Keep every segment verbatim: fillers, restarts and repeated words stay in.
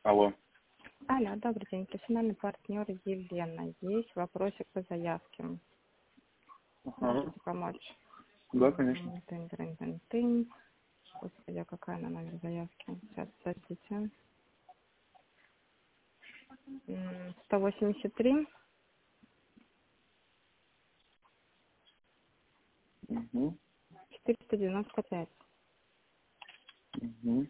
Алло. Алло, добрый день. Профессиональный партнер Елена. Есть вопросик по заявке. Ага. Можете помочь? Да, конечно. Тын, тын, тын, тын. Господи, а какая на номер заявки? Сейчас, подождите. М, сто восемьдесят три. Угу. четыреста девяносто пять. Угу.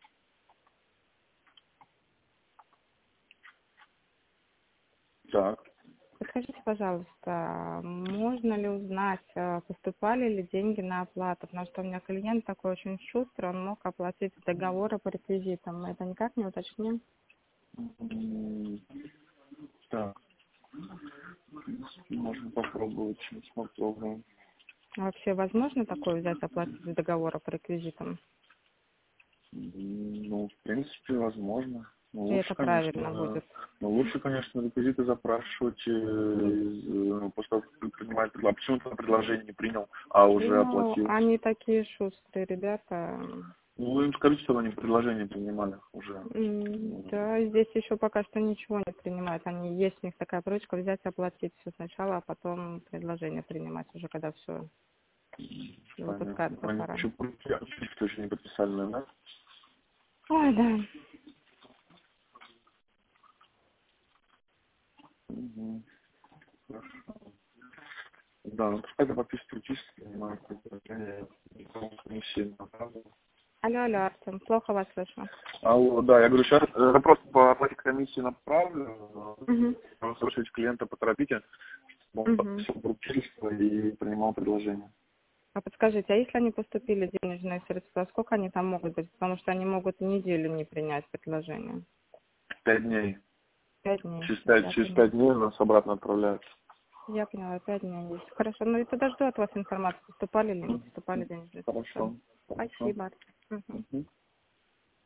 Так. Подскажите, пожалуйста, можно ли узнать, э, поступали ли деньги на оплату? Потому что у меня клиент такой очень шустрый, он мог оплатить договоры по реквизитам. Мы это никак не уточним? М, Так. Можно попробовать. Сейчас попробуем. А вообще возможно такое взять, оплатить с договора по реквизитам? М, Ну, в принципе, возможно. Ну, И лучше, это правильно конечно, будет? ну, лучше, конечно, реквизиты запрашивать, э, из, э, ну, после того, как принимает предложение. А почему ты предложение не принял, а уже Ну, оплатил? они такие шустрые ребята. Ну, вы им скажите, чтобы они предложение принимали уже. М, Да, здесь еще пока что ничего не принимают. Они есть у них такая привычка взять, оплатить все сначала, а потом предложение принимать уже, когда все Понятно. выпускаться Они пора. еще, что еще не подписали, да? Ой, да. Угу. Хорошо. Да, ну пускай это подписывает чисто, принимает предложение, комиссии направлено. Алло, алло, Артем, плохо вас слышно. Алло, да, я говорю, сейчас э, запрос по оплате комиссии направлю, Угу. э, слушайте клиента, поторопите, чтобы он Угу. подписал поручительство и принимал предложение. А подскажите, а если они поступили денежные средства, сколько они там могут быть? Потому что они могут неделю не принять предложение. Пять дней. Пять дней. Через пять, Я через поняла. пять дней нас обратно отправляют. Я поняла, пять дней есть. Хорошо, ну и подожду от вас информацию, поступали или не Мгм. поступали денежные средства. Хорошо. Хорошо. Спасибо. Мгм. Мгм.